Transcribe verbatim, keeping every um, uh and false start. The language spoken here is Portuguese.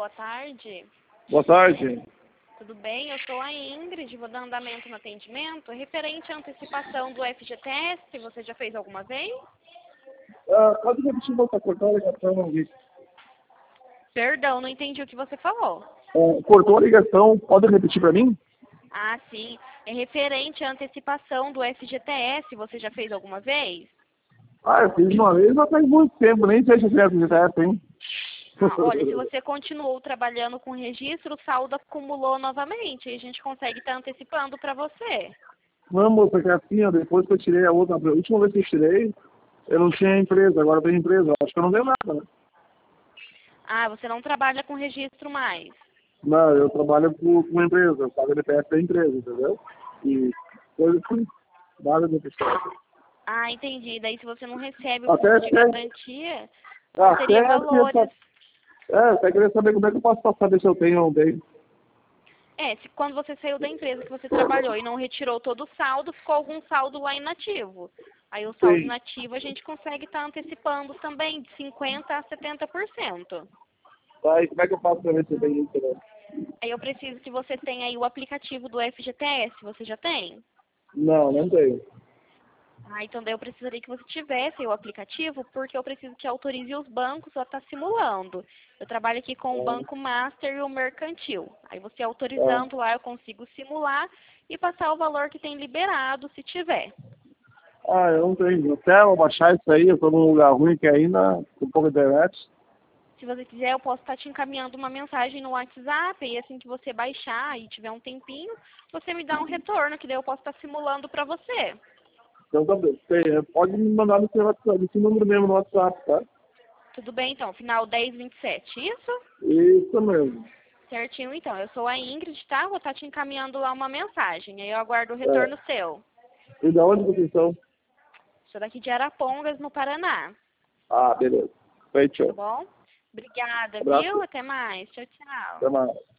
boa tarde. Boa tarde. Tudo bem? Eu sou a Ingrid, vou dar andamento no atendimento. Referente à antecipação do F G T S, você já fez alguma vez? Ah, pode repetir voltar a cortar a ligação, não vi. Perdão, não entendi o que você falou. Ah, cortou a ligação, pode repetir para mim? Ah, sim. É referente à antecipação do F G T S, você já fez alguma vez? Ah, eu fiz uma vez, mas faz muito tempo, nem sei se é F G T S, hein? Ah, olha, se você continuou trabalhando com registro, o saldo acumulou novamente e a gente consegue estar antecipando para você. Não, moça, que é assim, ó, depois que eu tirei a outra, a última vez que eu tirei, eu não tinha empresa, agora eu tenho empresa. Acho que eu não tenho nada, né? Ah, você não trabalha com registro mais. Não, eu trabalho com, com uma empresa, eu pago D P F da empresa, entendeu? E coisa assim, nada de pessoal. Ah, entendi. Daí se você não recebe o Até, fundo de até, garantia, teria até, valores. é, até queria saber como é que eu posso passar, ver se eu tenho ou não tenho. É, se quando você saiu da empresa que você trabalhou e não retirou todo o saldo, ficou algum saldo lá inativo. Aí o saldo Sim. inativo a gente consegue estar antecipando também de cinquenta a setenta por cento. Tá, e como é que eu faço pra ver se eu tenho isso, né? Aí eu preciso que você tenha aí o aplicativo do F G T S. Você já tem? Não, não tenho. Ah, então daí eu precisaria que você tivesse aí o aplicativo, porque eu preciso que autorize os bancos a estar simulando. Eu trabalho aqui com o Banco Master e o Mercantil. Aí você Ah, autorizando lá, eu consigo simular e passar o valor que tem liberado, se tiver. ah, eu não tenho. Até eu baixar isso aí, eu tô num lugar ruim que ainda, com pouca internet. Se você quiser, eu posso estar te encaminhando uma mensagem no WhatsApp e assim que você baixar e tiver um tempinho, você me dá um retorno, que daí eu posso estar simulando para você. Então tá bem. Tem, pode me mandar no seu WhatsApp, nesse número mesmo no WhatsApp, tá? Tudo bem, então? Final dez vinte e sete, isso? Isso mesmo. Certinho, então. Eu sou a Ingrid, tá? Vou estar te encaminhando lá uma mensagem. Aí eu aguardo o É. retorno seu. E da onde vocês são? Sou daqui de Arapongas, no Paraná. Ah, beleza. Feito. Tá bom? Obrigada, viu? Abraço. Até mais. Tchau, tchau. Até mais.